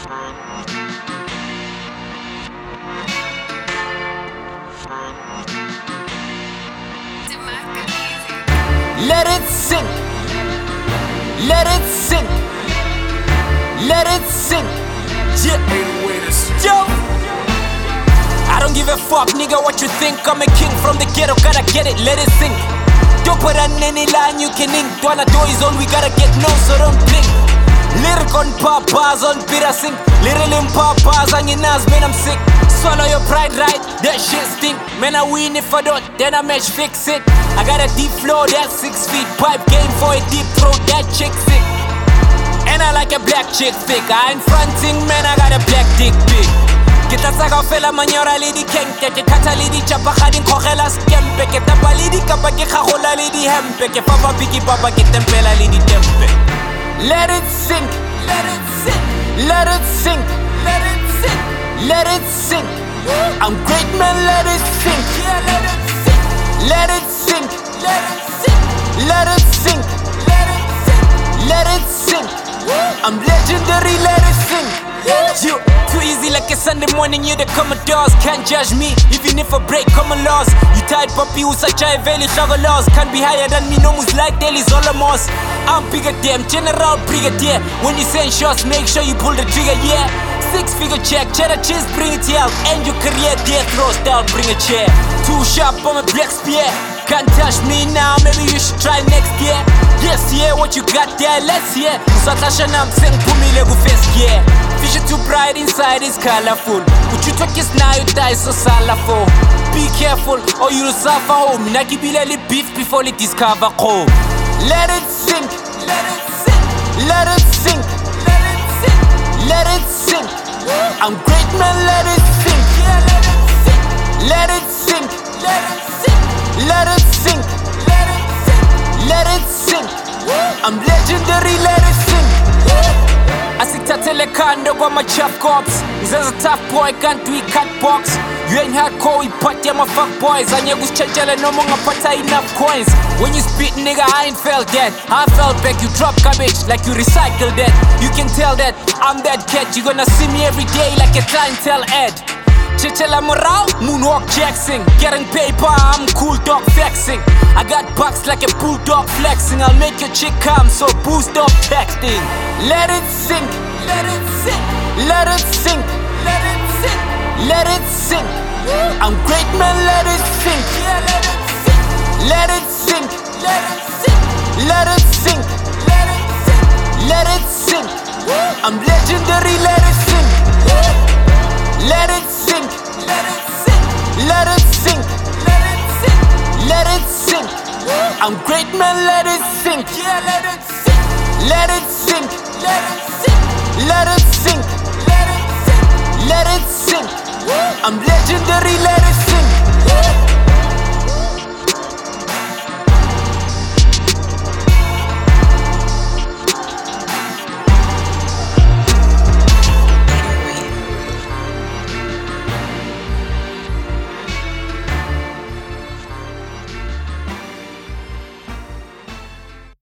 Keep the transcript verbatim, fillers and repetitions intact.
Let it sink. Let it sink. Let it sink. Yeah. Yo. I don't give a fuck, nigga, what you think. I'm a king from the ghetto, gotta get it, let it sink. Don't put on any line you can ink. Wanna do is all we gotta get no, so don't blink. Lyric on pop bars on bitter sink. Little in pop bars on your nose, man, I'm sick. Swallow your pride, right? That shit stink. Man, I win if I don't, then I match fix it. I got a deep flow, that's six feet. Pipe game for a deep throat, that chick sick. And I like a black chick thick. I ain't fronting, man, I got a black dick big. Ke tla tsaka fela manyora le di kenke. Ke khatha le di chapa ga di nkgogela skempe. Ke tapa le di kapa ke gagola le di hempe. Ke papa bigi papa ke tempela le di tempe. Let it sink, let it sink, let it sink, let it sink, let it sink. I'm great, man, let it sink. Yeah, let it sink. Let it sink, let it sink, let it sink, let it sink, let it sink. I'm legendary, let it sink. You too easy like a Sunday morning, you're the Commodores. Can't judge me, even if I break common laws. You tight puppy who's such a valley travel laws. Can't be higher than me, no moves like Daily Solomos. I'm bigger damn, general brigadier. When you send shots, make sure you pull the trigger, yeah. Six figure check, cheddar cheese, bring it here. End your career, death row style, bring a chair. Too sharp, I'm a black spear. Can't touch me now, maybe you should try next year. Yes, yeah, what you got there, let's hear. Satasha nam sing pumi legu first year. Vision too bright inside is colorful. Would you talk is now, you die so salafo. Be careful, or you'll suffer home. Naki bilali beef before you discover home. Let it sink, let it sink, let it sink, let it sink, let it sink. I'm great, man, let it sink. Yeah, let it sink, let it sink, let it sink, let it sink, let it sink, let it sink. I'm legendary, let it sink. Asithathele khando kwama-chaff cops. Ngizenza tough boy, can't do it cut box. You ain't hardcore, we party my fuck boys. Angeke usitshentshele noma ungaphatha enough coins. When you spit, nigga, I ain't felt that. I felt back, you drop garbage like you recycled that. You can tell that I'm that cat. You gonna see me every day like a clientele ad. Chichela morale, moonwalk Jackson. Getting paper, I'm cool dog flexing. I got bucks like a bulldog flexing. I'll make your chick come, so boost up texting. Let it sink, let it sink, let it sink, let it sink, let it sink. I'm great, man, let it sink. Yeah, let it sink, let it sink, let it sink, let it sink, let it sink, let it sink. I'm legendary, let it sink. Let it sink, let it sink, let it sink, let it sink, let it sink. I'm great, man, let it sink. Yeah, let it sink, let it sink, let it sink, let it sink, let it sink, let it sink. I'm legendary, let